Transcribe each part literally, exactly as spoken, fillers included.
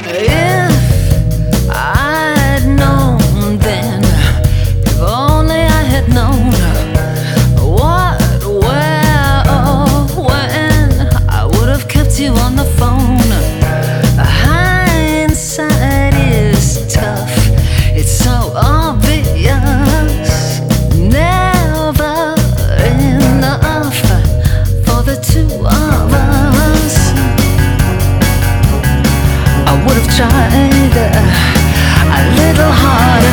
If I'd known then, if only I had known what, where, or when, I would have kept you on the phone. Hindsight is tough, it's so obvious. Never enough for the two of us. I would have tried a little harder,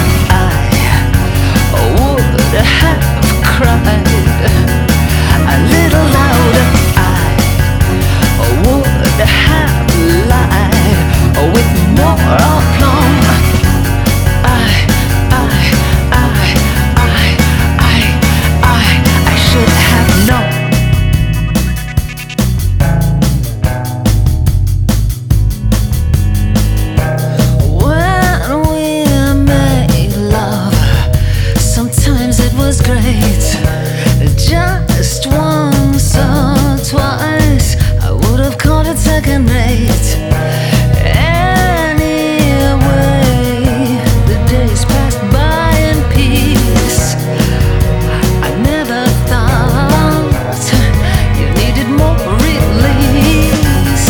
I would have cried a little louder, I would have lied with more aplomb. I, I, I, I, I, I, I should have known. Was great, just once or twice I would have called it second rate. Anyway, the days passed by in peace. I never thought you needed more release.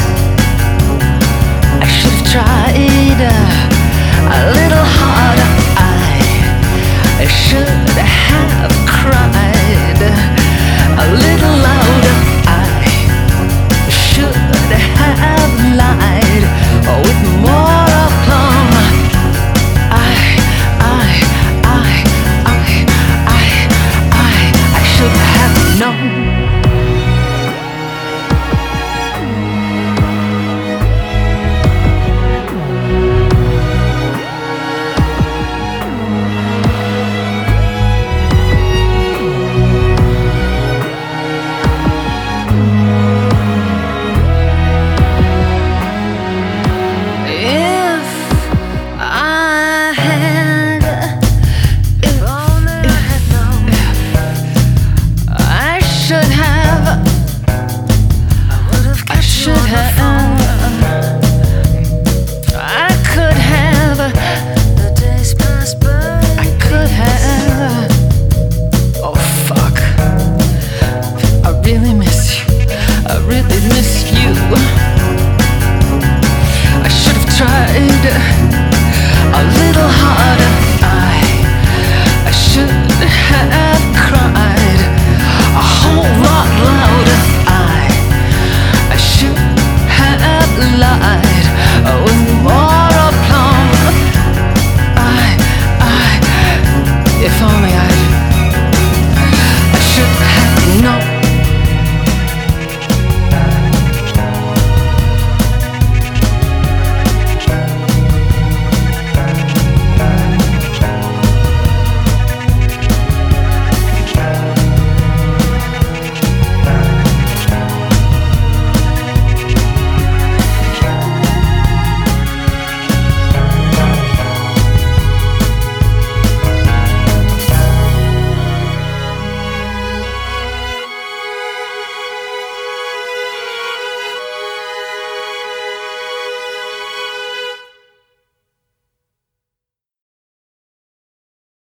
I should have tried a little harder, I should have cried a little louder, I should have lied with more aplomb. I, I, I, I, I, I, I should have known. I really miss you. I should have tried